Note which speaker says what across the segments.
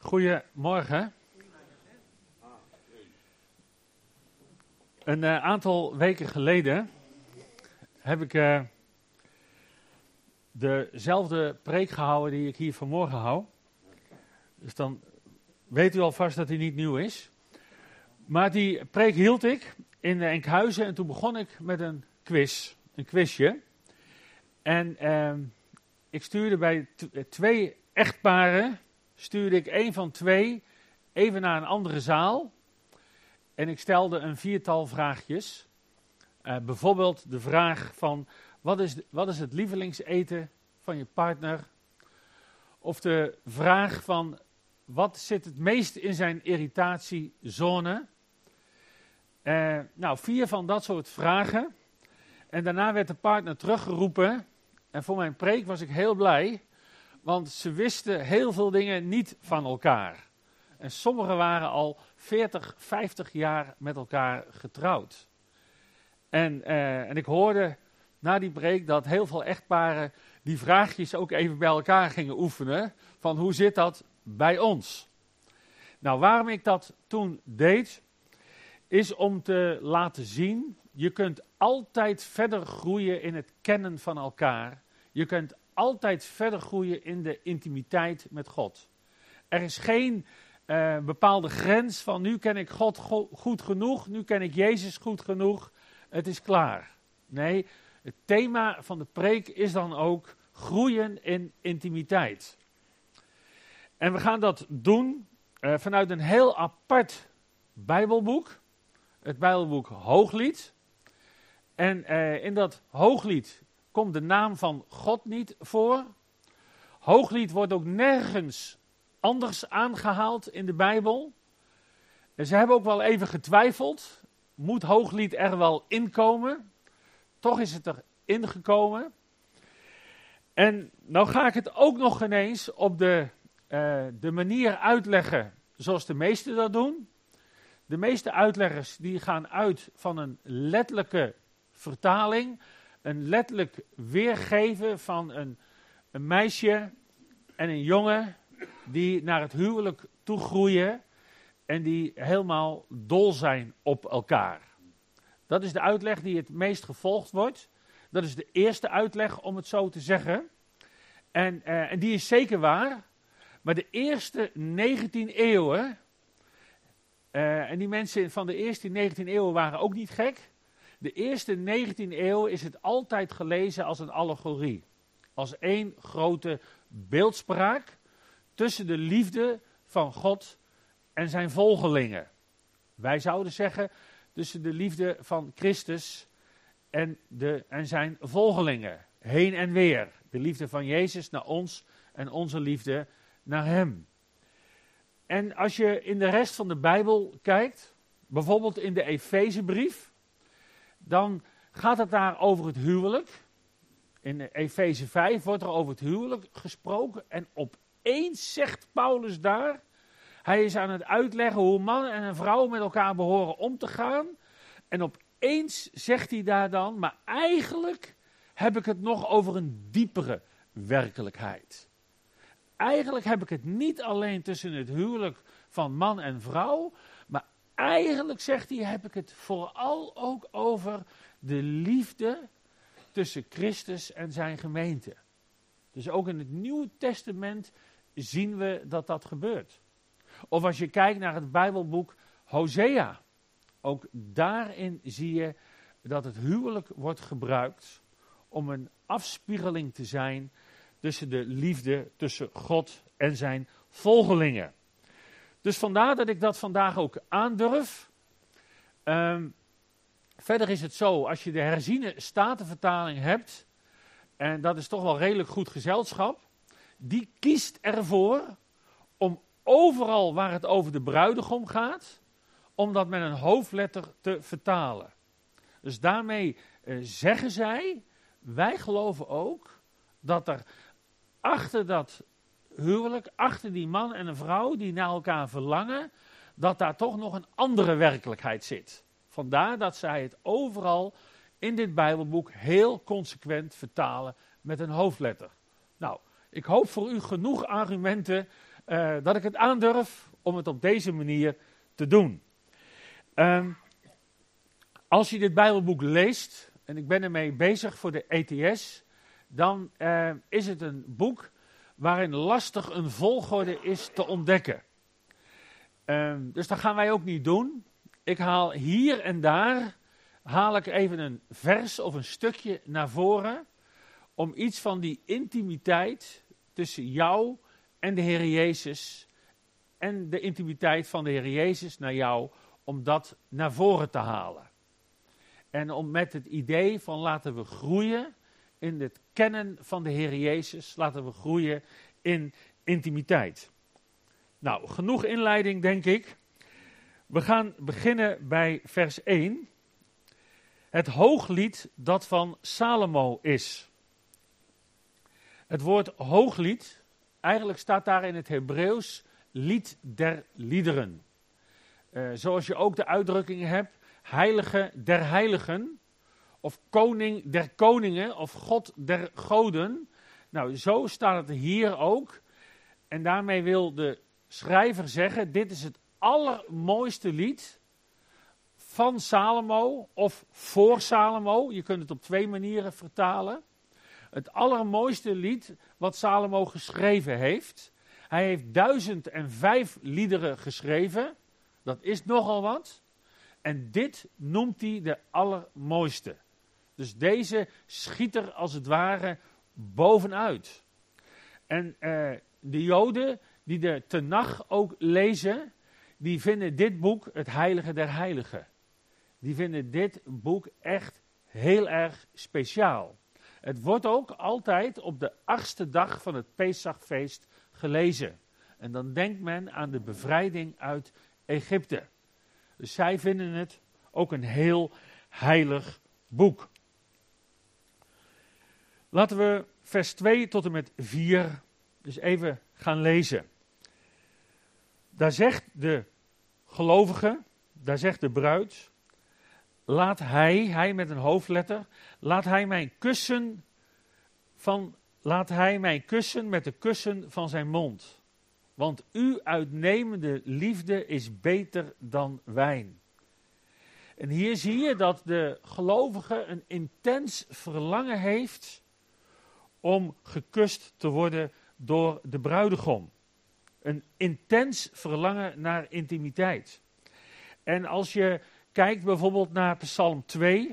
Speaker 1: Goedemorgen. Een aantal weken geleden heb ik dezelfde preek gehouden die ik hier vanmorgen hou. Dus dan weet u alvast dat die niet nieuw is. Maar die preek hield ik in Enkhuizen en toen begon ik met een quizje. En ik stuurde bij twee echtparen, één van twee even naar een andere zaal. En ik stelde een 4-tal vraagjes. Bijvoorbeeld de vraag van, wat is het lievelingseten van je partner? Of de vraag van, wat zit het meest in zijn irritatiezone? 4 van dat soort vragen. En daarna werd de partner teruggeroepen. En voor mijn preek was ik heel blij, want ze wisten heel veel dingen niet van elkaar. En sommigen waren al 40, 50 jaar met elkaar getrouwd. En ik hoorde na die preek dat heel veel echtparen die vraagjes ook even bij elkaar gingen oefenen. Van hoe zit dat bij ons? Nou, waarom ik dat toen deed, is om te laten zien, je kunt altijd verder groeien in het kennen van elkaar. Je kunt altijd verder groeien in de intimiteit met God. Er is geen bepaalde grens van nu ken ik God goed genoeg, nu ken ik Jezus goed genoeg, het is klaar. Nee, het thema van de preek is dan ook groeien in intimiteit. En we gaan dat doen vanuit een heel apart Bijbelboek, het Bijbelboek Hooglied. En in dat Hooglied komt de naam van God niet voor. Hooglied wordt ook nergens anders aangehaald in de Bijbel. En ze hebben ook wel even getwijfeld. Moet Hooglied er wel inkomen? Toch is het er ingekomen. En nou ga ik het ook nog ineens op de manier uitleggen zoals de meesten dat doen. De meeste uitleggers die gaan uit van een letterlijke vertaling. Een letterlijk weergeven van een meisje en een jongen die naar het huwelijk toe groeien en die helemaal dol zijn op elkaar. Dat is de uitleg die het meest gevolgd wordt. Dat is de eerste uitleg, om het zo te zeggen. En die is zeker waar. Maar de eerste 19 eeuwen, en die mensen van de eerste 19 eeuwen waren ook niet gek. De eerste 19 eeuw is het altijd gelezen als een allegorie. Als één grote beeldspraak tussen de liefde van God en zijn volgelingen. Wij zouden zeggen tussen de liefde van Christus en zijn volgelingen. Heen en weer. De liefde van Jezus naar ons en onze liefde naar hem. En als je in de rest van de Bijbel kijkt, bijvoorbeeld in de Efezebrief, dan gaat het daar over het huwelijk. In Efeze 5 wordt er over het huwelijk gesproken. En opeens zegt Paulus daar, hij is aan het uitleggen hoe een man en een vrouw met elkaar behoren om te gaan. En opeens zegt hij daar dan, maar eigenlijk heb ik het nog over een diepere werkelijkheid. Eigenlijk heb ik het niet alleen tussen het huwelijk van man en vrouw, maar eigenlijk, zegt hij, heb ik het vooral ook over de liefde tussen Christus en zijn gemeente. Dus ook in het Nieuwe Testament zien we dat dat gebeurt. Of als je kijkt naar het Bijbelboek Hosea, ook daarin zie je dat het huwelijk wordt gebruikt om een afspiegeling te zijn tussen de liefde tussen God en zijn volgelingen. Dus vandaar dat ik dat vandaag ook aandurf. Verder is het zo, als je de herziene statenvertaling hebt, en dat is toch wel redelijk goed gezelschap, die kiest ervoor om overal waar het over de bruidegom gaat, om dat met een hoofdletter te vertalen. Dus daarmee zeggen zij, wij geloven ook dat er achter dat huwelijk, achter die man en een vrouw die naar elkaar verlangen, dat daar toch nog een andere werkelijkheid zit. Vandaar dat zij het overal in dit Bijbelboek heel consequent vertalen met een hoofdletter. Nou, ik hoop voor u genoeg argumenten dat ik het aandurf om het op deze manier te doen. Als je dit Bijbelboek leest, en ik ben ermee bezig voor de ETS, dan is het een boek waarin lastig een volgorde is te ontdekken. Dus dat gaan wij ook niet doen. Ik haal hier en daar ik even een vers of een stukje naar voren, om iets van die intimiteit tussen jou en de Heer Jezus, en de intimiteit van de Heer Jezus naar jou, om dat naar voren te halen. En om met het idee van laten we groeien in het kennen van de Heer Jezus, laten we groeien in intimiteit. Nou, genoeg inleiding denk ik. We gaan beginnen bij vers 1. Het hooglied dat van Salomo is. Het woord hooglied, eigenlijk staat daar in het Hebreeuws lied der liederen. Zoals je ook de uitdrukking hebt, heilige der heiligen, of koning der koningen, of God der goden. Nou, zo staat het hier ook. En daarmee wil de schrijver zeggen, dit is het allermooiste lied van Salomo, of voor Salomo. Je kunt het op 2 manieren vertalen. Het allermooiste lied wat Salomo geschreven heeft. Hij heeft 1005 liederen geschreven. Dat is nogal wat. En dit noemt hij de allermooiste. Dus deze schiet er als het ware bovenuit. En de Joden die de Tenach ook lezen, die vinden dit boek het heilige der heiligen. Die vinden dit boek echt heel erg speciaal. Het wordt ook altijd op de 8e dag van het Pesachfeest gelezen. En dan denkt men aan de bevrijding uit Egypte. Dus zij vinden het ook een heel heilig boek. Laten we vers 2 tot en met 4 dus even gaan lezen. Daar zegt de gelovige, daar zegt de bruid, laat hij met een hoofdletter, laat hij mij kussen met de kussen van zijn mond. Want uw uitnemende liefde is beter dan wijn. En hier zie je dat de gelovige een intens verlangen heeft om gekust te worden door de bruidegom. Een intens verlangen naar intimiteit. En als je kijkt bijvoorbeeld naar Psalm 2.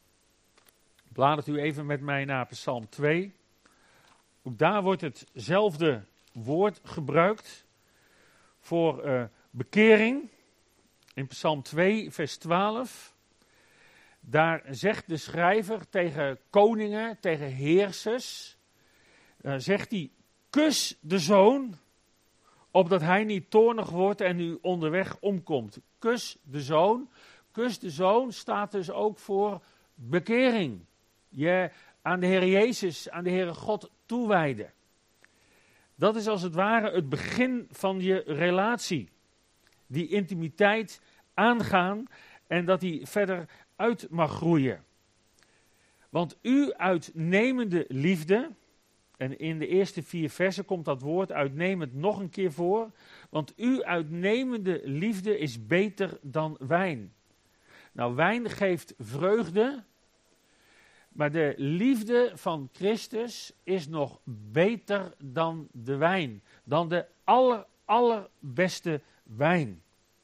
Speaker 1: Bladert u even met mij naar Psalm 2. Ook daar wordt hetzelfde woord gebruikt voor bekering. In Psalm 2 vers 12. Daar zegt de schrijver tegen koningen, tegen heersers. Zegt hij, kus de zoon, opdat hij niet toornig wordt en u onderweg omkomt. Kus de zoon. Kus de zoon staat dus ook voor bekering. Je aan de Heer Jezus, aan de Heere God toewijden. Dat is als het ware het begin van je relatie. Die intimiteit aangaan en dat die verder uit mag groeien. Want uw uitnemende liefde, en in de eerste 4 versen komt dat woord uitnemend nog een keer voor. Want uw uitnemende liefde is beter dan wijn. Nou, wijn geeft vreugde. Maar de liefde van Christus is nog beter dan de wijn. Dan de allerbeste wijn.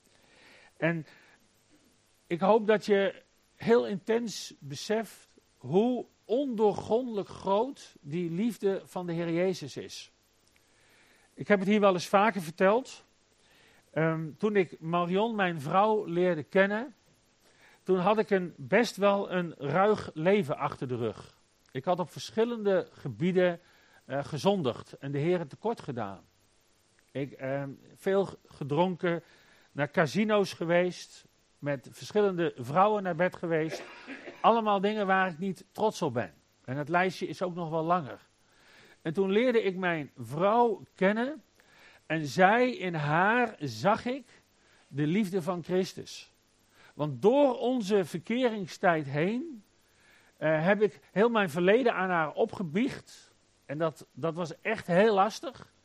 Speaker 1: En ik hoop dat je heel intens beseft hoe ondoorgrondelijk groot die liefde van de Heer Jezus is. Ik heb het hier wel eens vaker verteld. Toen ik Marion, mijn vrouw, leerde kennen, toen had ik best wel een ruig leven achter de rug. Ik had op verschillende gebieden gezondigd en de Heer tekort gedaan. Ik veel gedronken, naar casino's geweest, met verschillende vrouwen naar bed geweest. Allemaal dingen waar ik niet trots op ben. En het lijstje is ook nog wel langer. En toen leerde ik mijn vrouw kennen en in haar zag ik de liefde van Christus. Want door onze verkeringstijd heen heb ik heel mijn verleden aan haar opgebiecht. En dat was echt heel lastig.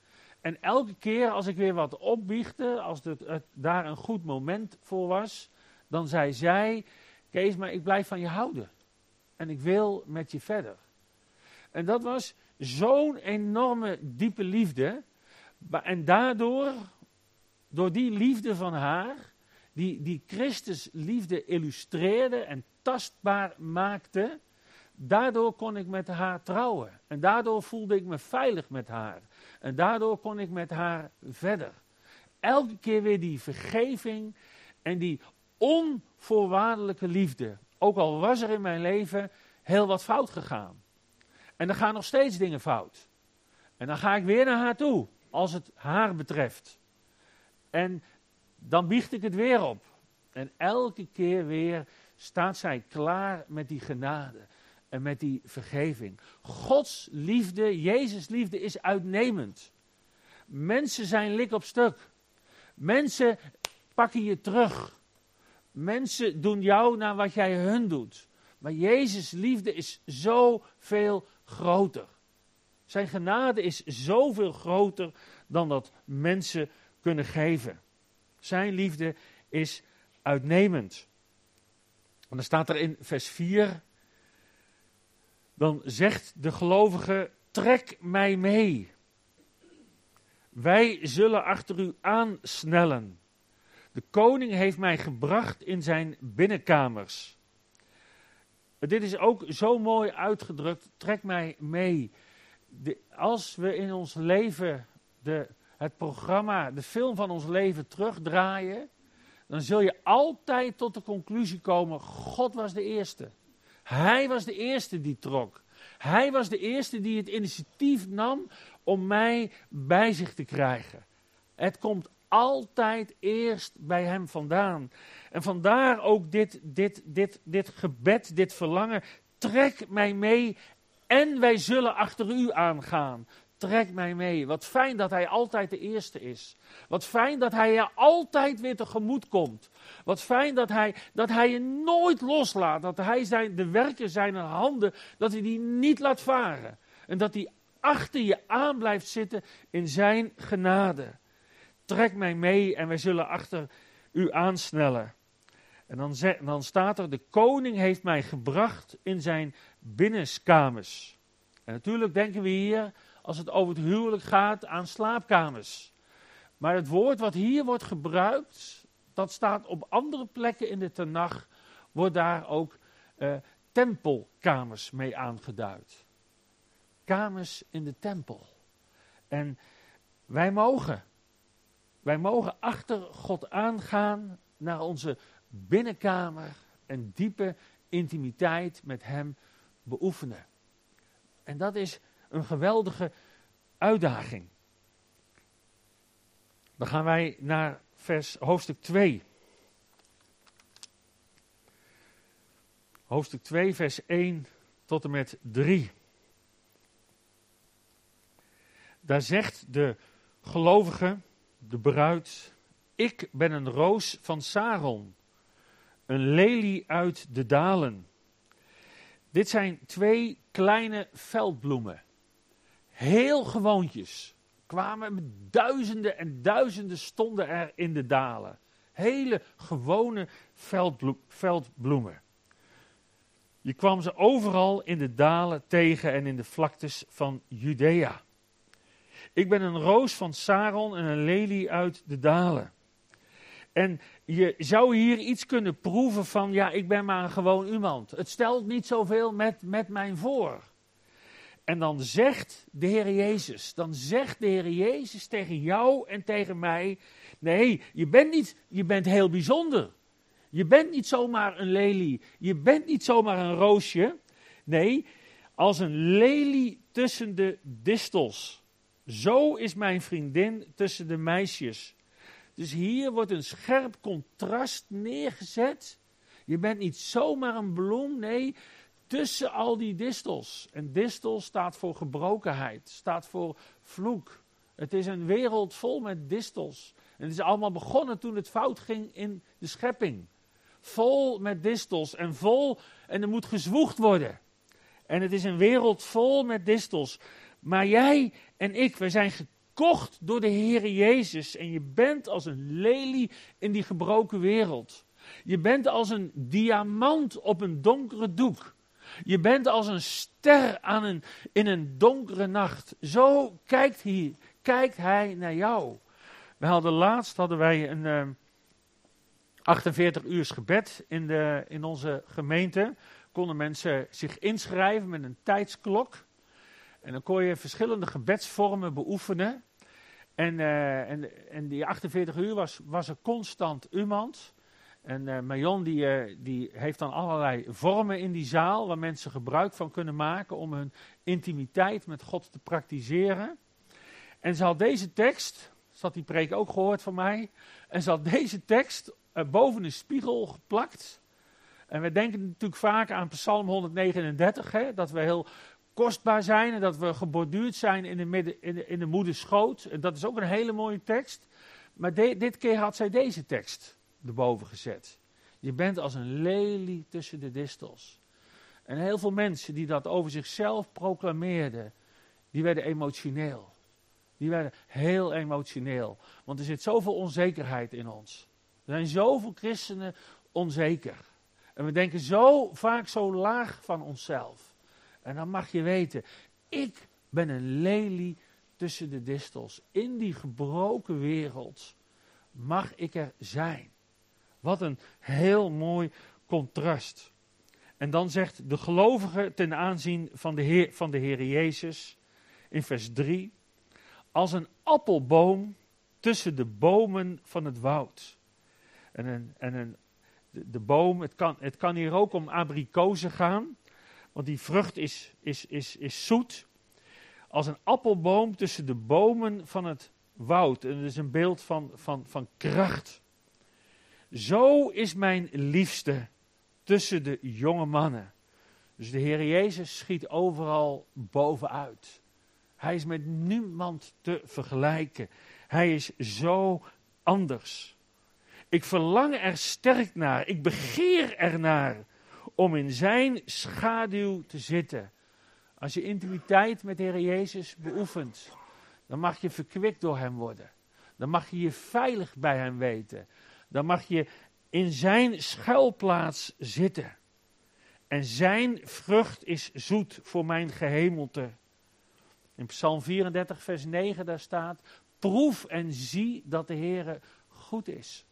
Speaker 1: En elke keer als ik weer wat opbiechte, als daar een goed moment voor was, dan zei zij, Kees, maar ik blijf van je houden. En ik wil met je verder. En dat was zo'n enorme diepe liefde. En daardoor, door die liefde van haar, die Christus liefde illustreerde en tastbaar maakte, daardoor kon ik met haar trouwen. En daardoor voelde ik me veilig met haar. En daardoor kon ik met haar verder. Elke keer weer die vergeving en die onvoorwaardelijke liefde. Ook al was er in mijn leven heel wat fout gegaan. En er gaan nog steeds dingen fout. En dan ga ik weer naar haar toe, als het haar betreft. En dan biecht ik het weer op. En elke keer weer staat zij klaar met die genade. En met die vergeving. Gods liefde, Jezus' liefde is uitnemend. Mensen zijn lik op stuk. Mensen pakken je terug. Mensen doen jou naar wat jij hun doet. Maar Jezus' liefde is zoveel groter. Zijn genade is zoveel groter dan dat mensen kunnen geven. Zijn liefde is uitnemend. En dan staat er in vers 4... Dan zegt de gelovige, trek mij mee. Wij zullen achter u aansnellen. De koning heeft mij gebracht in zijn binnenkamers. Dit is ook zo mooi uitgedrukt, trek mij mee. Als we in ons leven het programma, de film van ons leven terugdraaien, dan zul je altijd tot de conclusie komen, God was de eerste. Hij was de eerste die trok. Hij was de eerste die het initiatief nam om mij bij zich te krijgen. Het komt altijd eerst bij hem vandaan. En vandaar ook dit gebed, dit verlangen. Trek mij mee en wij zullen achter u aangaan. Trek mij mee. Wat fijn dat hij altijd de eerste is. Wat fijn dat hij je altijd weer tegemoet komt. Wat fijn dat hij je nooit loslaat. Dat hij de werken zijner handen, dat hij die niet laat varen. En dat hij achter je aan blijft zitten in zijn genade. Trek mij mee en wij zullen achter u aansnellen. En dan staat er, de koning heeft mij gebracht in zijn binnenkamers. En natuurlijk denken we hier, als het over het huwelijk gaat, aan slaapkamers. Maar het woord wat hier wordt gebruikt, dat staat op andere plekken in de Tenach, wordt daar ook tempelkamers mee aangeduid. Kamers in de tempel. En wij mogen achter God aangaan naar onze binnenkamer en diepe intimiteit met hem beoefenen. En dat is een geweldige uitdaging. Dan gaan wij naar hoofdstuk 2. Hoofdstuk 2, vers 1 tot en met 3. Daar zegt de gelovige, de bruid, ik ben een roos van Saron, een lelie uit de dalen. Dit zijn 2 kleine veldbloemen. Heel gewoontjes. Kwamen met duizenden en duizenden stonden er in de dalen. Hele gewone veldbloemen. Je kwam ze overal in de dalen tegen en in de vlaktes van Judea. Ik ben een roos van Saron en een lelie uit de dalen. En je zou hier iets kunnen proeven van, ja, ik ben maar een gewoon iemand. Het stelt niet zoveel met mijn voor. En dan zegt de Heer Jezus tegen jou en tegen mij, nee, je bent heel bijzonder. Je bent niet zomaar een lelie, je bent niet zomaar een roosje. Nee, als een lelie tussen de distels. Zo is mijn vriendin tussen de meisjes. Dus hier wordt een scherp contrast neergezet. Je bent niet zomaar een bloem, nee, tussen al die distels. En distel staat voor gebrokenheid, staat voor vloek. Het is een wereld vol met distels. En het is allemaal begonnen toen het fout ging in de schepping. Vol met distels en er moet gezwoegd worden. En het is een wereld vol met distels. Maar jij en ik, we zijn gekocht door de Heere Jezus en je bent als een lelie in die gebroken wereld. Je bent als een diamant op een donkere doek. Je bent als een ster in een donkere nacht. Zo kijkt hij naar jou. Laatst hadden wij een 48 uur gebed in onze gemeente. Konden mensen zich inschrijven met een tijdsklok. En dan kon je verschillende gebedsvormen beoefenen. En die 48 uur was er constant iemand. En Marion die heeft dan allerlei vormen in die zaal waar mensen gebruik van kunnen maken om hun intimiteit met God te praktiseren. En ze had deze tekst, ze had die preek ook gehoord van mij, en ze had deze tekst boven een spiegel geplakt. En we denken natuurlijk vaak aan Psalm 139, hè, dat we heel kostbaar zijn en dat we geborduurd zijn in de moeders schoot. En dat is ook een hele mooie tekst. Maar dit keer had zij deze tekst erboven gezet. Je bent als een lelie tussen de distels. En heel veel mensen die dat over zichzelf proclameerden, die werden emotioneel. Die werden heel emotioneel. Want er zit zoveel onzekerheid in ons. Er zijn zoveel christenen onzeker. En we denken zo vaak zo laag van onszelf. En dan mag je weten, ik ben een lelie tussen de distels. In die gebroken wereld mag ik er zijn. Wat een heel mooi contrast. En dan zegt de gelovige ten aanzien van de Heer Jezus in vers 3. Als een appelboom tussen de bomen van het woud. De boom, het kan hier ook om abrikozen gaan. Want die vrucht is zoet. Als een appelboom tussen de bomen van het woud. En dat is een beeld van kracht. Zo is mijn liefste tussen de jonge mannen. Dus de Heer Jezus schiet overal bovenuit. Hij is met niemand te vergelijken. Hij is zo anders. Ik verlang er sterk naar. Ik begeer ernaar om in zijn schaduw te zitten. Als je intimiteit met de Heer Jezus beoefent, dan mag je verkwikt door hem worden. Dan mag je je veilig bij hem weten. Dan mag je in zijn schuilplaats zitten. En zijn vrucht is zoet voor mijn gehemelte. In Psalm 34 vers 9 daar staat, proef en zie dat de Heere goed is.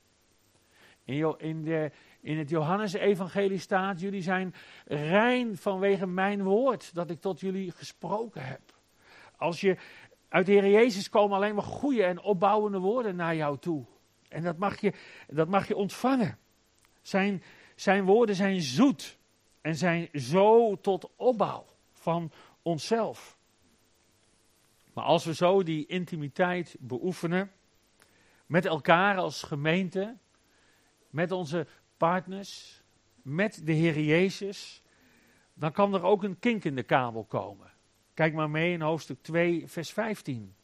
Speaker 1: In het Johannes-evangelie staat, jullie zijn rein vanwege mijn woord dat ik tot jullie gesproken heb. Als je uit de Heer Jezus komen alleen maar goede en opbouwende woorden naar jou toe. En dat mag je ontvangen. Zijn woorden zijn zoet en zijn zo tot opbouw van onszelf. Maar als we zo die intimiteit beoefenen, met elkaar als gemeente, met onze partners, met de Heer Jezus, dan kan er ook een kink in de kabel komen. Kijk maar mee in hoofdstuk 2, vers 15.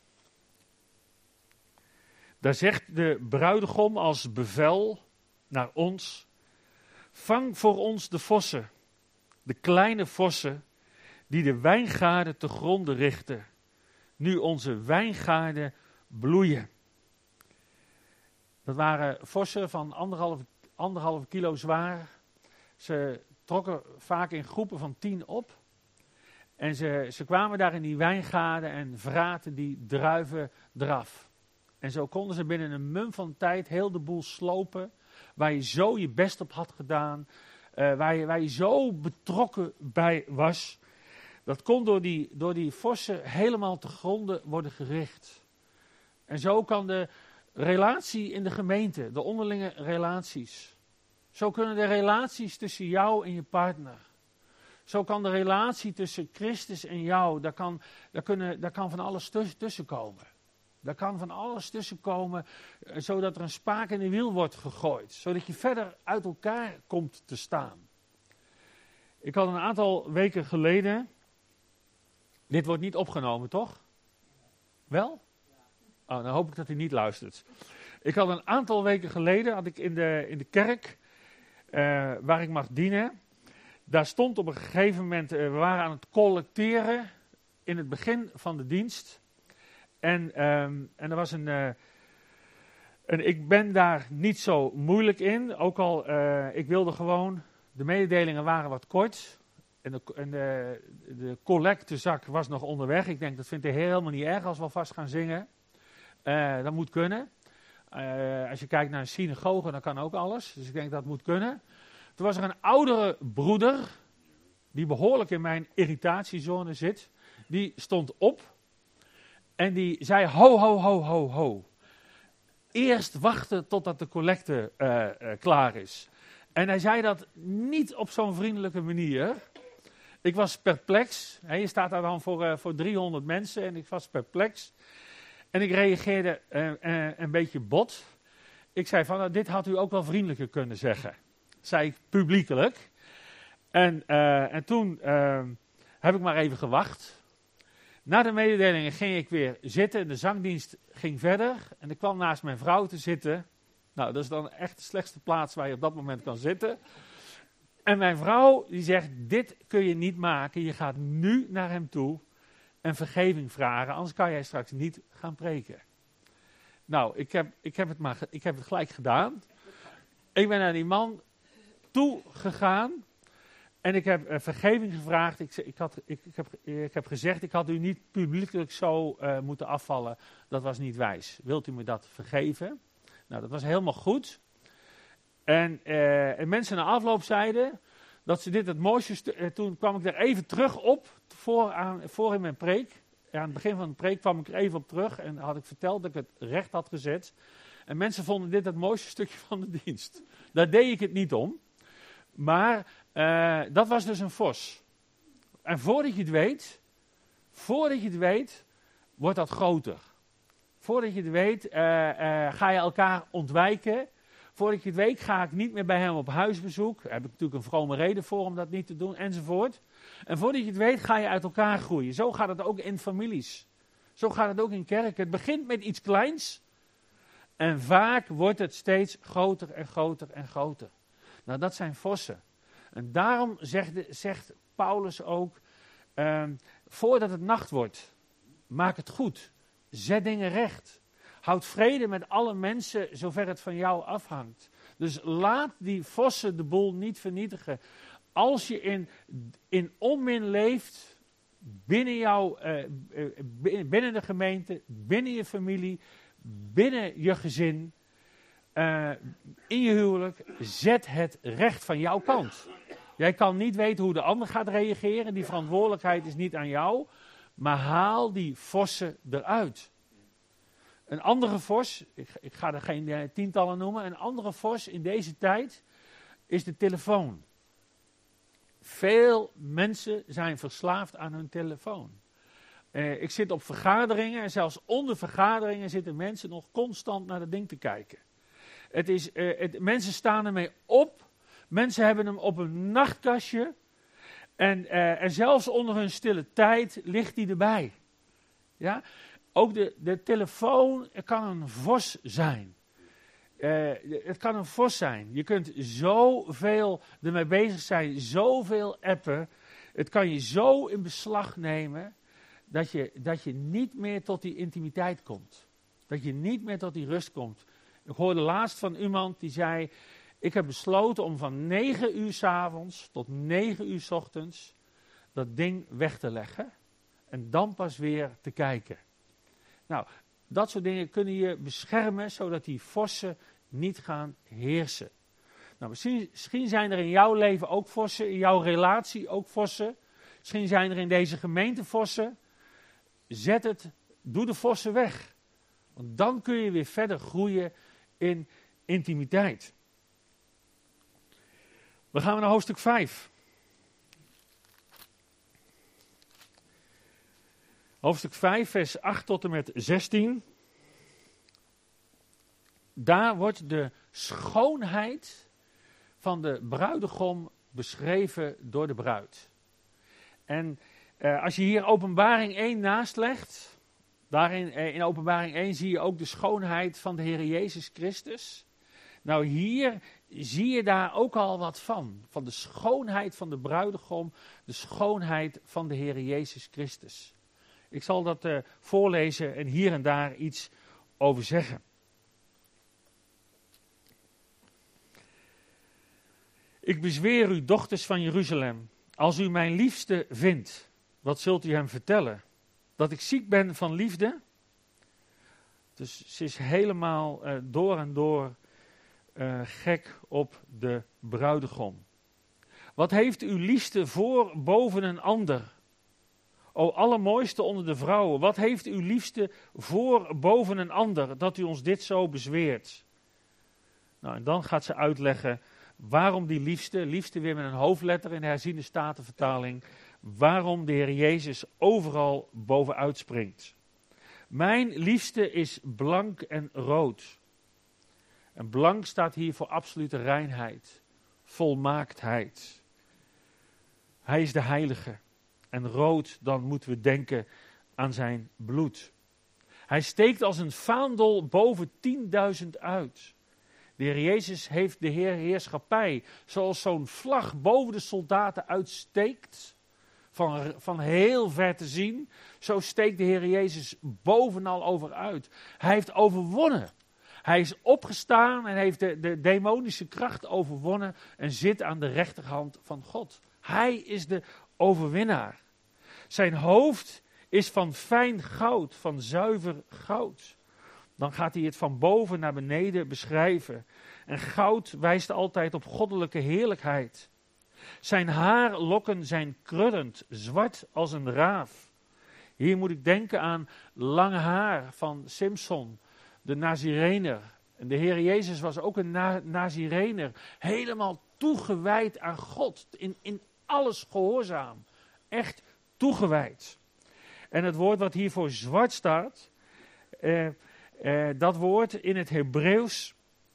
Speaker 1: Daar zegt de bruidegom als bevel naar ons, vang voor ons de vossen, de kleine vossen, die de wijngaarden te gronde richten, nu onze wijngaarden bloeien. Dat waren vossen van anderhalve kilo zwaar. Ze trokken vaak in groepen van 10 op. En ze kwamen daar in die wijngaarden en vraten die druiven eraf. En zo konden ze binnen een mum van tijd heel de boel slopen, waar je zo je best op had gedaan, waar je zo betrokken bij was. Dat kon door die vossen helemaal te gronden worden gericht. En zo kan de relatie in de gemeente, de onderlinge relaties. Zo kunnen de relaties tussen jou en je partner. Zo kan de relatie tussen Christus en jou, daar kan van alles tussen komen. Daar kan van alles tussen komen, zodat er een spaak in de wiel wordt gegooid. Zodat je verder uit elkaar komt te staan. Ik had een aantal weken geleden, dit wordt niet opgenomen, toch? Wel? Oh, dan hoop ik dat hij niet luistert. Ik had een aantal weken geleden, in de kerk, waar ik mag dienen, daar stond op een gegeven moment, we waren aan het collecteren in het begin van de dienst. En er was en ik ben daar niet zo moeilijk in. Ook al, ik wilde gewoon, de mededelingen waren wat kort. En de collectezak was nog onderweg. Ik denk, dat vindt de Heer helemaal niet erg als we alvast gaan zingen. Dat moet kunnen. Als je kijkt naar een synagoge, dan kan ook alles. Dus ik denk, dat moet kunnen. Toen was er een oudere broeder, die behoorlijk in mijn irritatiezone zit. Die stond op en die zei, ho, ho, ho, ho, ho. Eerst wachten totdat de collecte klaar is. En hij zei dat niet op zo'n vriendelijke manier. Ik was perplex. Je staat daar dan voor 300 mensen en ik was perplex. En ik reageerde een beetje bot. Ik zei van, nou, dit had u ook wel vriendelijker kunnen zeggen. Zei ik publiekelijk. En toen heb ik maar even gewacht. Na de mededelingen ging ik weer zitten. De zangdienst ging verder. En ik kwam naast mijn vrouw te zitten. Nou, dat is dan echt de slechtste plaats waar je op dat moment kan zitten. En mijn vrouw die zegt, dit kun je niet maken. Je gaat nu naar hem toe en vergeving vragen. Anders kan jij straks niet gaan preken. Nou, ik heb het gelijk gedaan. Ik ben naar die man toe gegaan. En ik heb vergeving gevraagd. Ik heb gezegd, ik had u niet publiekelijk zo moeten afvallen. Dat was niet wijs. Wilt u me dat vergeven? Nou, dat was helemaal goed. En mensen na afloop zeiden dat ze dit het mooiste... toen kwam ik er even terug op, voor in mijn preek. Aan het begin van de preek kwam ik er even op terug en had ik verteld dat ik het recht had gezet. En mensen vonden dit het mooiste stukje van de dienst. Daar deed ik het niet om. Maar dat was dus een vos. En voordat je het weet, wordt dat groter. Voordat je het weet, ga je elkaar ontwijken. Voordat je het weet, ga ik niet meer bij hem op huisbezoek. Daar heb ik natuurlijk een vrome reden voor om dat niet te doen, enzovoort. En voordat je het weet, ga je uit elkaar groeien. Zo gaat het ook in families. Zo gaat het ook in kerken. Het begint met iets kleins. En vaak wordt het steeds groter en groter en groter. Nou, dat zijn vossen. En daarom zegt Paulus ook, voordat het nacht wordt, maak het goed. Zet dingen recht. Houd vrede met alle mensen, zover het van jou afhangt. Dus laat die vossen de boel niet vernietigen. Als je in onmin leeft, binnen de gemeente, binnen je familie, binnen je gezin, in je huwelijk, zet het recht van jouw kant. Jij kan niet weten hoe de ander gaat reageren, die verantwoordelijkheid is niet aan jou, maar haal die vossen eruit. Een andere vos, ik ga er geen tientallen noemen, een andere vos in deze tijd is de telefoon. Veel mensen zijn verslaafd aan hun telefoon. Ik zit op vergaderingen en zelfs onder vergaderingen zitten mensen nog constant naar dat ding te kijken. Mensen staan ermee op, mensen hebben hem op een nachtkastje en zelfs onder hun stille tijd ligt hij erbij. Ja? Ook de telefoon kan een vos zijn. Het kan een vos zijn. Je kunt zoveel ermee bezig zijn, zoveel appen. Het kan je zo in beslag nemen dat je niet meer tot die intimiteit komt. Dat je niet meer tot die rust komt. Ik hoorde laatst van iemand die zei, ik heb besloten om van 9 uur 's avonds tot 9 uur 's ochtends dat ding weg te leggen. En dan pas weer te kijken. Nou, dat soort dingen kunnen je beschermen, zodat die vossen niet gaan heersen. Nou, misschien zijn er in jouw leven ook vossen, in jouw relatie ook vossen. Misschien zijn er in deze gemeente vossen. Doe de vossen weg. Want dan kun je weer verder groeien in intimiteit. We gaan naar hoofdstuk 5. Hoofdstuk 5, vers 8 tot en met 16. Daar wordt de schoonheid van de bruidegom beschreven door de bruid. En als je hier Openbaring 1 naast legt, daarin in Openbaring 1 zie je ook de schoonheid van de Heer Jezus Christus. Nou, hier zie je daar ook al wat van. Van de schoonheid van de bruidegom, de schoonheid van de Heer Jezus Christus. Ik zal dat voorlezen en hier en daar iets over zeggen. Ik bezweer u, dochters van Jeruzalem, als u mijn liefste vindt, wat zult u hem vertellen? Dat ik ziek ben van liefde? Dus ze is helemaal door en door gek op de bruidegom. Wat heeft uw liefste voor boven een ander? O allermooiste onder de vrouwen, wat heeft uw liefste voor boven een ander, dat u ons dit zo bezweert? Nou, en dan gaat ze uitleggen waarom die liefste weer met een hoofdletter in de herziene statenvertaling, waarom de Heer Jezus overal bovenuit springt. Mijn liefste is blank en rood. En blank staat hier voor absolute reinheid, volmaaktheid. Hij is de heilige. En rood, dan moeten we denken aan zijn bloed. Hij steekt als een vaandel boven 10.000 uit. De Heer Jezus heeft de heerschappij, zoals zo'n vlag boven de soldaten uitsteekt, van heel ver te zien, zo steekt de Heer Jezus bovenal over uit. Hij heeft overwonnen. Hij is opgestaan en heeft de demonische kracht overwonnen en zit aan de rechterhand van God. Hij is de overwinnaar. Zijn hoofd is van fijn goud, van zuiver goud. Dan gaat hij het van boven naar beneden beschrijven. En goud wijst altijd op goddelijke heerlijkheid. Zijn haarlokken zijn krullend, zwart als een raaf. Hier moet ik denken aan lange haar van Simson, de Nazirener. En de Heer Jezus was ook een Nazirener, helemaal toegewijd aan God, in alles gehoorzaam, echt toegewijd. En het woord wat hier voor zwart staat, dat woord in het Hebreeuws,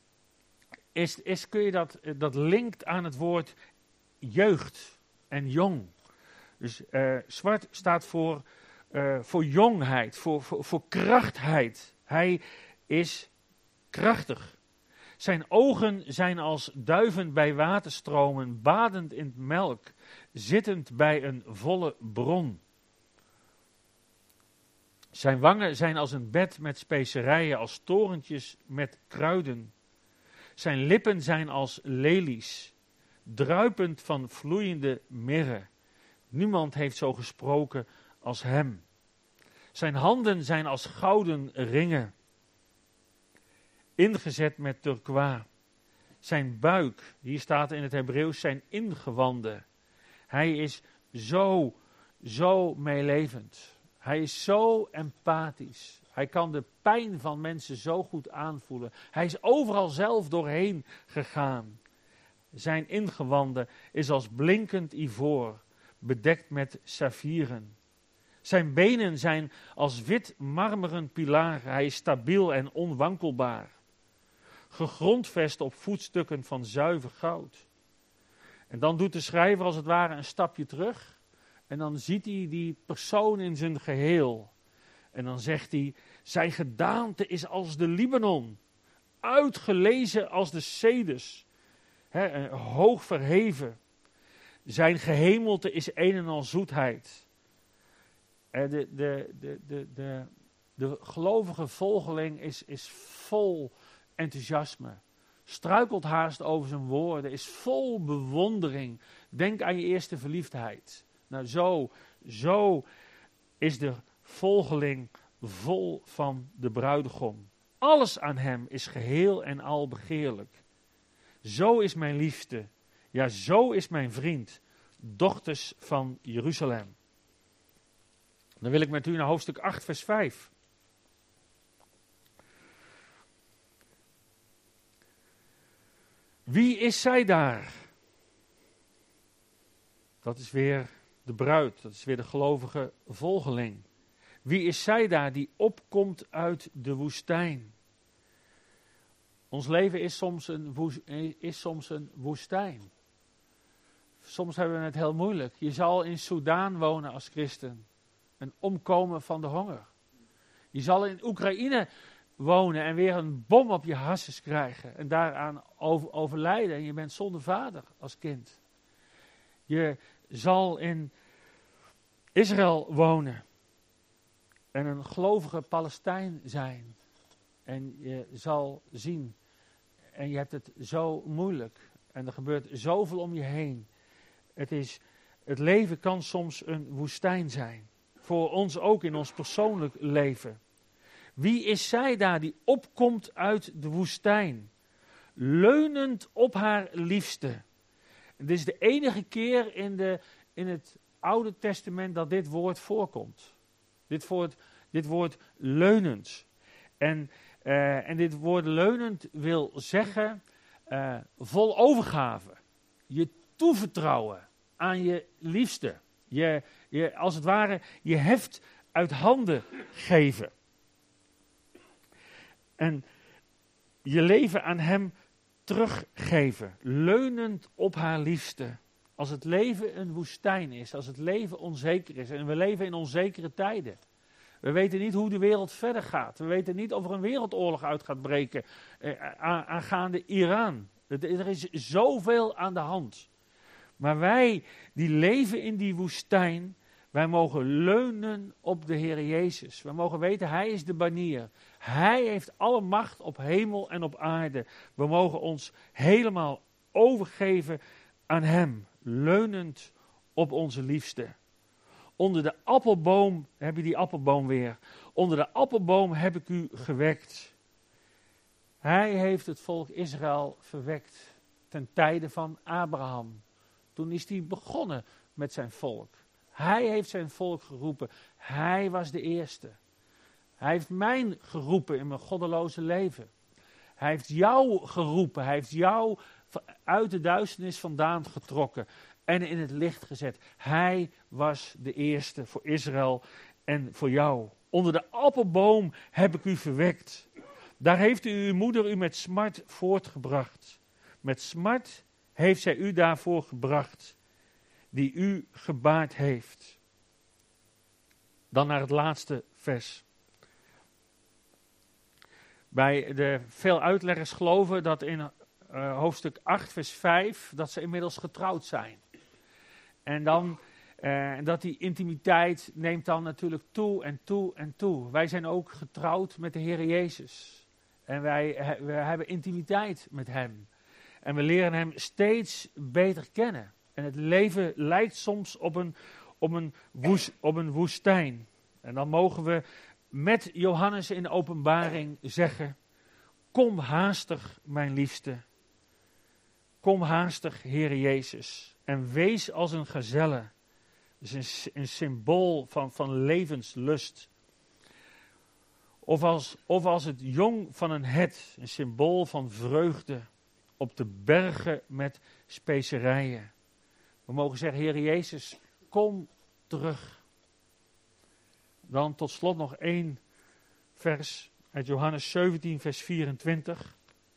Speaker 1: kun je dat linkt aan het woord jeugd en jong. Dus zwart staat voor jongheid, voor krachtheid. Hij is krachtig. Zijn ogen zijn als duiven bij waterstromen, badend in melk, zittend bij een volle bron. Zijn wangen zijn als een bed met specerijen, als torentjes met kruiden. Zijn lippen zijn als lelies, druipend van vloeiende mirre. Niemand heeft zo gesproken als hem. Zijn handen zijn als gouden ringen, ingezet met turkoois. Zijn buik, hier staat in het Hebreeuws, zijn ingewanden. Hij is zo meelevend. Hij is zo empathisch. Hij kan de pijn van mensen zo goed aanvoelen. Hij is overal zelf doorheen gegaan. Zijn ingewanden is als blinkend ivoor, bedekt met saffieren. Zijn benen zijn als wit marmeren pilaren. Hij is stabiel en onwankelbaar. Gegrondvest op voetstukken van zuiver goud. En dan doet de schrijver als het ware een stapje terug. En dan ziet hij die persoon in zijn geheel. En dan zegt hij, zijn gedaante is als de Libanon. Uitgelezen als de ceders. Hoog verheven. Zijn gehemelte is een en al zoetheid. De gelovige volgeling is vol enthousiasme. Struikelt haast over zijn woorden. Is vol bewondering. Denk aan je eerste verliefdheid. Nou, zo is de volgeling vol van de bruidegom. Alles aan hem is geheel en al begeerlijk. Zo is mijn liefde. Ja, zo is mijn vriend. Dochters van Jeruzalem. Dan wil ik met u naar hoofdstuk 8, vers 5. Wie is zij daar? Dat is weer de bruid, dat is weer de gelovige volgeling. Wie is zij daar die opkomt uit de woestijn? Ons leven is soms een woestijn. Soms hebben we het heel moeilijk. Je zal in Soudaan wonen als christen en omkomen van de honger. Je zal in Oekraïne wonen en weer een bom op je harses krijgen en daaraan overlijden. En je bent zonder vader als kind. Je zal in Israël wonen en een gelovige Palestijn zijn. En je zal zien, en je hebt het zo moeilijk. En er gebeurt zoveel om je heen. Het leven kan soms een woestijn zijn. Voor ons ook in ons persoonlijk leven. Wie is zij daar die opkomt uit de woestijn? Leunend op haar liefste. Dit is de enige keer in het Oude Testament dat dit woord voorkomt. Dit woord leunend. En dit woord leunend wil zeggen vol overgave. Je toevertrouwen aan je liefste. Je als het ware je heft uit handen geven. En je leven aan hem teruggeven. Leunend op haar liefste. Als het leven een woestijn is, als het leven onzeker is. En we leven in onzekere tijden. We weten niet hoe de wereld verder gaat. We weten niet of er een wereldoorlog uit gaat breken aangaande Iran. Er is zoveel aan de hand. Maar wij die leven in die woestijn, wij mogen leunen op de Heer Jezus. We mogen weten, Hij is de banier. Hij heeft alle macht op hemel en op aarde. We mogen ons helemaal overgeven aan Hem. Leunend op onze liefste. Onder de appelboom, heb je die appelboom weer. Onder de appelboom heb ik u gewekt. Hij heeft het volk Israël verwekt. Ten tijde van Abraham. Toen is hij begonnen met zijn volk. Hij heeft zijn volk geroepen. Hij was de eerste. Hij heeft mij geroepen in mijn goddeloze leven. Hij heeft jou geroepen. Hij heeft jou uit de duisternis vandaan getrokken. En in het licht gezet. Hij was de eerste voor Israël en voor jou. Onder de appelboom heb ik u verwekt. Daar heeft uw moeder u met smart voortgebracht. Met smart heeft zij u daarvoor gebracht. Die u gebaard heeft. Dan naar het laatste vers. Bij de veel uitleggers geloven dat in hoofdstuk 8 vers 5 dat ze inmiddels getrouwd zijn. En dan dat die intimiteit neemt dan natuurlijk toe en toe en toe. Wij zijn ook getrouwd met de Heer Jezus. En wij hebben intimiteit met Hem. En we leren Hem steeds beter kennen. En het leven lijkt soms op een woestijn. En dan mogen we met Johannes in de Openbaring zeggen: kom haastig, mijn liefste. Kom haastig, Heer Jezus. En wees als een gazelle. Dat is een symbool van levenslust. Of als het jong van een het. Een symbool van vreugde. Op de bergen met specerijen. We mogen zeggen, Heer Jezus, kom terug. Dan tot slot nog 1 vers uit Johannes 17, vers 24.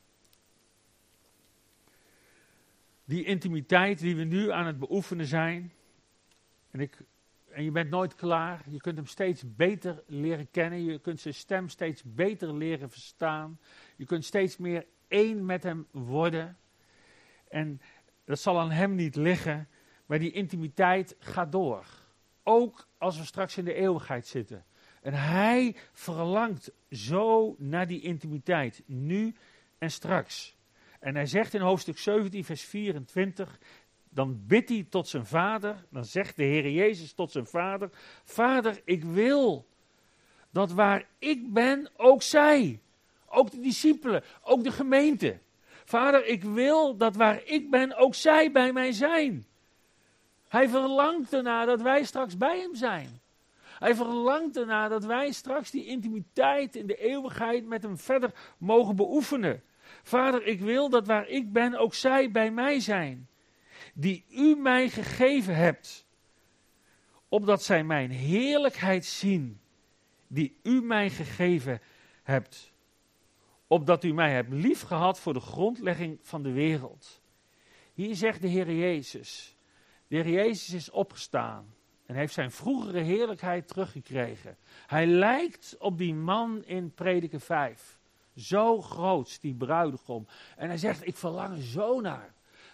Speaker 1: Die intimiteit die we nu aan het beoefenen zijn. En je bent nooit klaar. Je kunt hem steeds beter leren kennen. Je kunt zijn stem steeds beter leren verstaan. Je kunt steeds meer één met hem worden. En dat zal aan hem niet liggen. Maar die intimiteit gaat door. Ook als we straks in de eeuwigheid zitten. En hij verlangt zo naar die intimiteit. Nu en straks. En hij zegt in hoofdstuk 17 vers 24. Dan bidt hij tot zijn vader. Dan zegt de Heer Jezus tot zijn vader. Vader, ik wil dat waar ik ben ook zij. Ook de discipelen. Ook de gemeente. Vader, ik wil dat waar ik ben ook zij bij mij zijn. Hij verlangt ernaar dat wij straks bij hem zijn. Hij verlangt ernaar dat wij straks die intimiteit in de eeuwigheid met hem verder mogen beoefenen. Vader, ik wil dat waar ik ben ook zij bij mij zijn. Die u mij gegeven hebt. Opdat zij mijn heerlijkheid zien. Die u mij gegeven hebt. Opdat u mij hebt liefgehad voor de grondlegging van de wereld. Hier zegt de Heer Jezus. De Heer Jezus is opgestaan. En heeft zijn vroegere heerlijkheid teruggekregen. Hij lijkt op die man in Prediker 5. Zo groot, die bruidegom. En hij zegt, ik verlang er zo naar.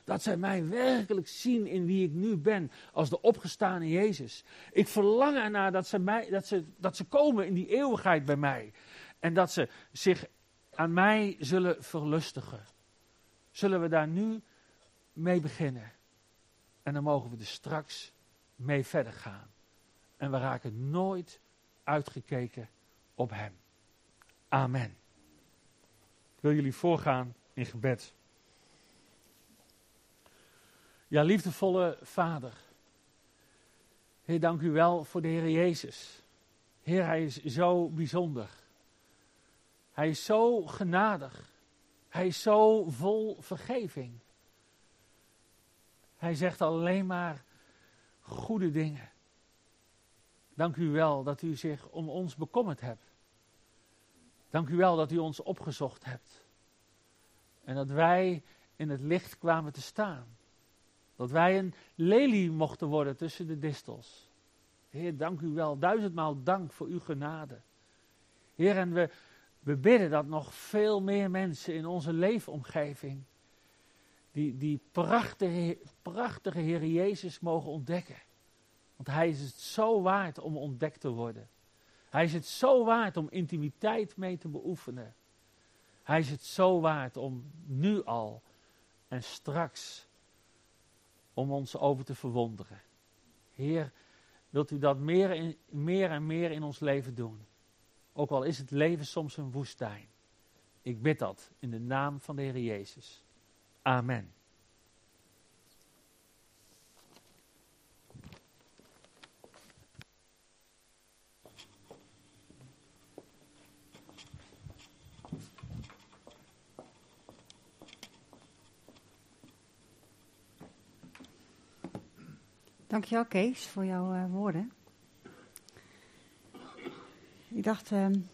Speaker 1: Dat zij mij werkelijk zien in wie ik nu ben, als de opgestane Jezus. Ik verlang ernaar dat ze komen in die eeuwigheid bij mij. En dat ze zich aan mij zullen verlustigen. Zullen we daar nu mee beginnen? En dan mogen we er straks mee verder gaan. En we raken nooit uitgekeken op hem. Amen. Ik wil jullie voorgaan in gebed. Ja, liefdevolle Vader. Heer, dank u wel voor de Heer Jezus. Heer, hij is zo bijzonder. Hij is zo genadig. Hij is zo vol vergeving. Hij zegt alleen maar goede dingen. Dank u wel dat u zich om ons bekommerd hebt. Dank u wel dat u ons opgezocht hebt. En dat wij in het licht kwamen te staan. Dat wij een lelie mochten worden tussen de distels. Heer, dank u wel. 1000-maal dank voor uw genade. Heer, en we bidden dat nog veel meer mensen in onze leefomgeving die prachtige Heer Jezus mogen ontdekken. Want hij is het zo waard om ontdekt te worden. Hij is het zo waard om intimiteit mee te beoefenen. Hij is het zo waard om nu al en straks om ons over te verwonderen. Heer, wilt u dat meer en meer in ons leven doen? Ook al is het leven soms een woestijn. Ik bid dat in de naam van de Heer Jezus. Amen.
Speaker 2: Dankjewel Kees voor jouw woorden. Ik dacht,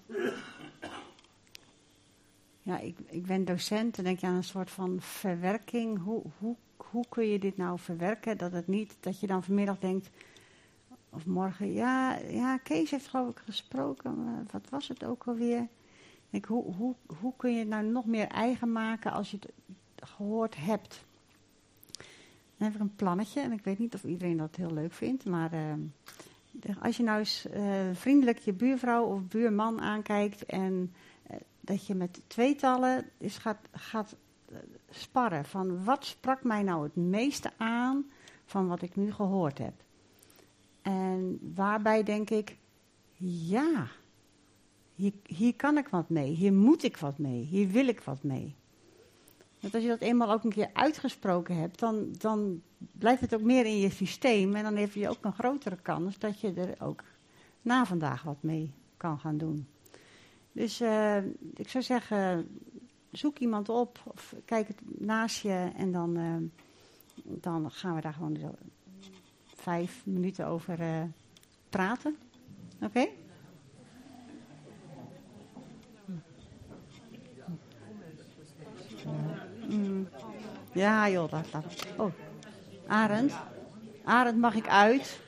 Speaker 2: ik ben docent en denk je aan een soort van verwerking. Hoe kun je dit nou verwerken? Dat je dan vanmiddag denkt, of morgen, ja Kees heeft geloof ik gesproken, wat was het ook alweer? Ik, hoe kun je het nou nog meer eigen maken als je het gehoord hebt? Dan heb ik een plannetje en ik weet niet of iedereen dat heel leuk vindt, maar als je nou eens vriendelijk je buurvrouw of buurman aankijkt en dat je met tweetallen eens gaat sparren van wat sprak mij nou het meeste aan van wat ik nu gehoord heb. En waarbij denk ik, ja, hier kan ik wat mee, hier moet ik wat mee, hier wil ik wat mee. Want als je dat eenmaal ook een keer uitgesproken hebt, dan blijft het ook meer in je systeem. En dan heb je ook een grotere kans dat je er ook na vandaag wat mee kan gaan doen. Dus ik zou zeggen, zoek iemand op of kijk het naast je. En dan gaan we daar gewoon zo 5 minuten over praten. Oké? Ja joh, dat. Oh, Arend, mag ik uit?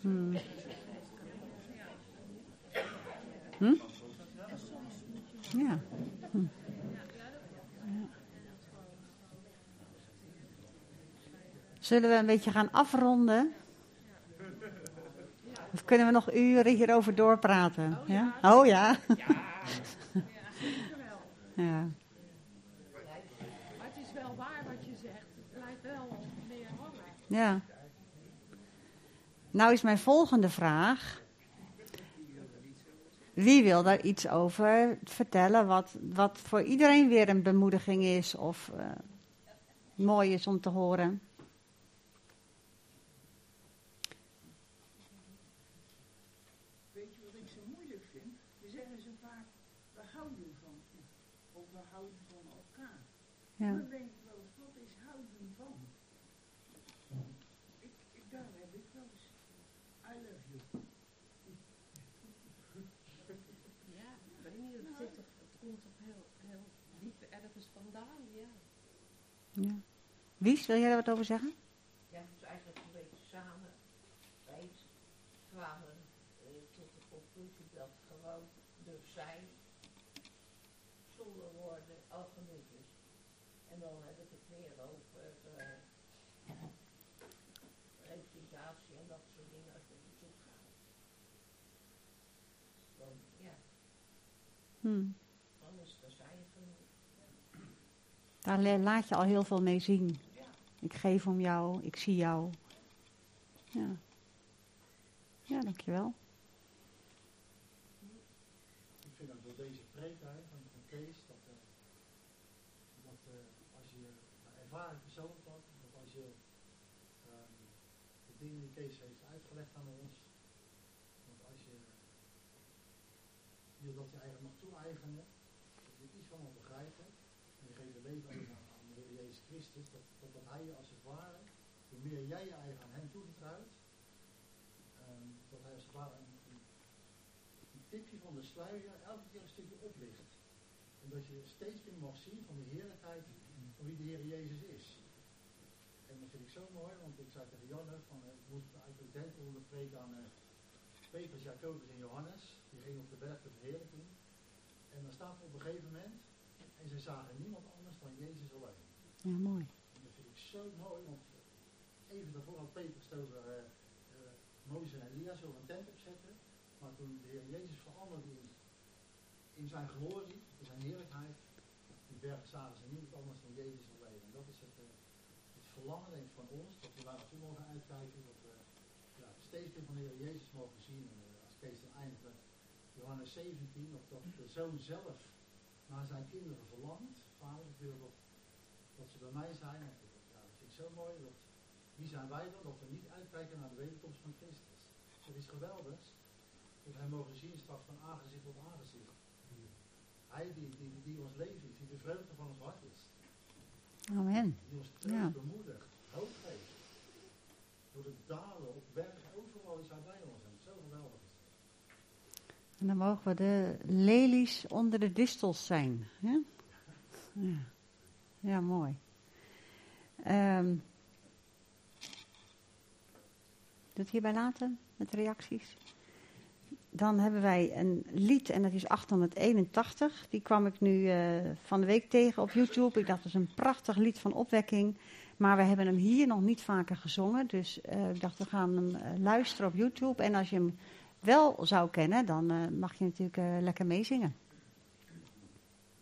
Speaker 2: Ja. Zullen we een beetje gaan afronden? Of kunnen we nog uren hierover doorpraten? Ja? Oh ja. Ja.
Speaker 3: Maar het is wel waar wat je zegt. Het blijft wel meer hangen.
Speaker 2: Ja. Nou is mijn volgende vraag. Wie wil daar iets over vertellen wat voor iedereen weer een bemoediging is of mooi is om te horen?
Speaker 4: Weet je wat ik zo moeilijk vind? We zeggen zo vaak, we houden van je. Of we houden van elkaar.
Speaker 2: Ja.
Speaker 4: Dan denk ik wel eens, wat is houden van? Daar heb ik wel eens. I love you.
Speaker 3: Ja, ik weet niet, het komt toch heel diep ergens vandaan, ja.
Speaker 2: Ja. Wies, wil jij daar wat over zeggen?
Speaker 5: Ja, dus eigenlijk een beetje samen. Wij kwamen tot de conclusie dat gewoon door zijn, zonder woorden, al genoeg is. En dan heb ik het meer over reputatie en dat soort dingen als we op bezoek gaan. Dan, ja, dan is er zijn genoeg.
Speaker 2: Daar laat je al heel veel mee zien. Ik geef om jou, ik zie jou. Ja. Ja, dankjewel.
Speaker 6: Ik vind ook door deze preek van Kees, dat als je ervaring persoonlijk had, dat als je de dingen die Kees heeft uitgelegd aan ons, dat als je dat je eigen mag toe-eigenen, dat je iets van mag begrijpen, en je geeft je leven over aan de Heer Jezus Christus, dat hij je als het ware, hoe meer jij je eigen aan hem toevertrouwt, dat hij als het ware een tipje van de sluier elke keer een stukje oplicht. En dat je steeds meer mag zien van de heerlijkheid van wie de Heer Jezus is. En dat vind ik zo mooi, want ik zei tegen Janne, ik moet eigenlijk denken hoe de preek aan Petrus, Jacobus en Johannes, die gingen op de berg de verheerlijking. En dan staat er op een gegeven moment, en zij zagen niemand anders dan Jezus alleen.
Speaker 2: Ja, mooi.
Speaker 6: En dat vind ik zo mooi, want even daarvoor had Petrus het over Mozes en Elia zullen een tent opzetten. Maar toen de Heer Jezus veranderde in zijn glorie, in zijn heerlijkheid, die berg zagen ze niemand anders dan Jezus alleen. En dat is het verlangen denk ik van ons, dat we daar naartoe mogen uitkijken, dat we steeds meer van de Heer Jezus mogen zien. En als Kees dan eindigt met Johannes 17, of dat de Zoon zelf naar zijn kinderen verlangt. Vader, ik wil dat ze bij mij zijn. Dat vind ik zo mooi. Wie zijn wij dan? Dat we niet uitkijken naar de wederkomst van Christus. Dat is geweldig. Dat wij mogen zien straks van aangezicht tot aangezicht. Hij die ons leven is, die de vreugde van ons hart is.
Speaker 2: Amen.
Speaker 6: Die ons troost, bemoedigt, hoop geeft. Door de dalen, op bergen, overal is hij bij ons. En zo geweldig.
Speaker 2: En dan mogen we de lelies onder de distels zijn. Hè? Ja. Ja, mooi. Doe het hierbij laten met reacties. Dan hebben wij een lied en dat is 881. Die kwam ik nu van de week tegen op YouTube. Ik dacht, dat is een prachtig lied van opwekking. Maar we hebben hem hier nog niet vaker gezongen. Dus ik dacht, we gaan hem luisteren op YouTube. En als je hem wel zou kennen, dan mag je natuurlijk lekker meezingen.